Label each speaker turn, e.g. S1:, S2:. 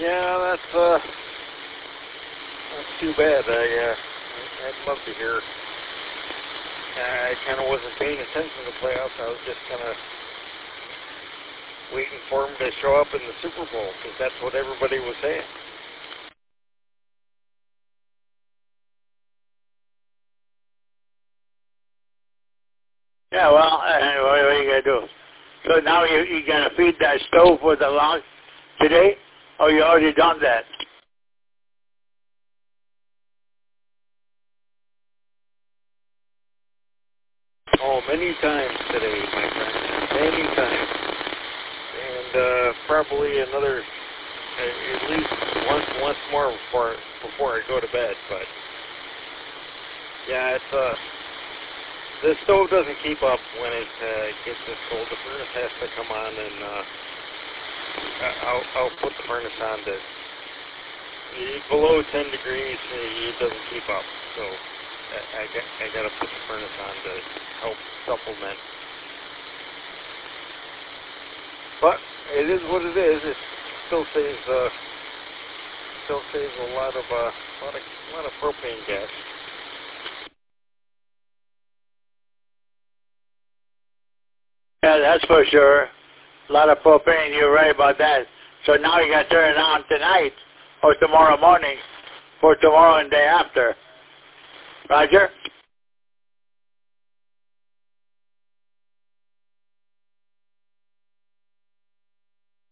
S1: Yeah, that's too bad. I'd love to hear. I kind of wasn't paying attention to the playoffs. I was just kind of waiting for him to show up in the Super Bowl because that's what everybody was saying.
S2: Yeah, well, what are you going to do? So now you're going to feed that stove with the lunch today? Or you already done that?
S1: Oh, many times today, my friend. Many times. And probably another, at least once more before I go to bed. But yeah, it's the stove doesn't keep up when it gets this cold. The furnace has to come on, and I'll put the furnace on to below 10 degrees. It doesn't keep up, so I got to put the furnace on to help supplement. But it is what it is. It still saves a lot of propane gas.
S2: Yeah, that's for sure. A lot of propane, you're right about that. So now you got to turn it on tonight or tomorrow morning for tomorrow and day after. Roger?